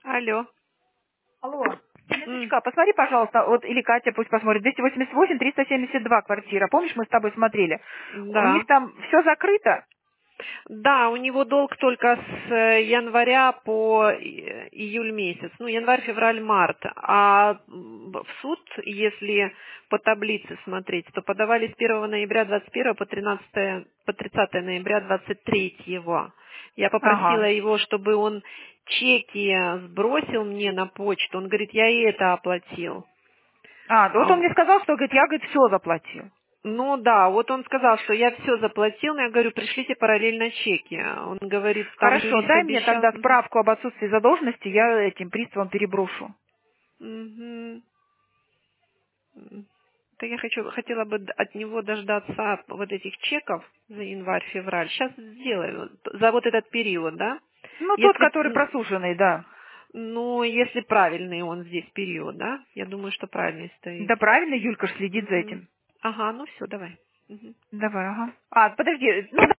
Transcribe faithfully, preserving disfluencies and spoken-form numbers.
Алло. Алло. М. Леночка, посмотри, пожалуйста, вот, или Катя пусть посмотрит, двести восемьдесят восемь триста семьдесят два квартира. Помнишь, мы с тобой смотрели? У них Да. там все закрыто? Да, у него долг только с э, января по и- июль месяц. Ну, январь, февраль, март. А м, в суд, если по таблице смотреть, то подавали с первого ноября двадцать первого по тринадцатое, по тридцатое ноября двадцать третьего. Я попросила Ага. его, чтобы он чеки сбросил мне на почту. Он говорит, я и это оплатил. А, вот А, он мне сказал, что, говорит, я, говорит, все заплатил. Ну да, вот он сказал, что я все заплатил, но я говорю, пришлите параллельно чеки. Он говорит, там Хорошо, юрист дай мне обещал. тогда справку об отсутствии задолженности, я этим приставам переброшу. Мгм. Мгм. Так я хочу, хотела бы д- от него дождаться вот этих чеков за январь-февраль. Сейчас сделаю. За вот этот период, да? Ну, тот, Если, который м, просуженный, да. ну, если правильный он здесь период, да? Я думаю, что правильный стоит. Да правильно, Юлька ж следит за Мгм. этим. Ага, ну все, давай. Мгм. Давай, ага. А, подожди, ну,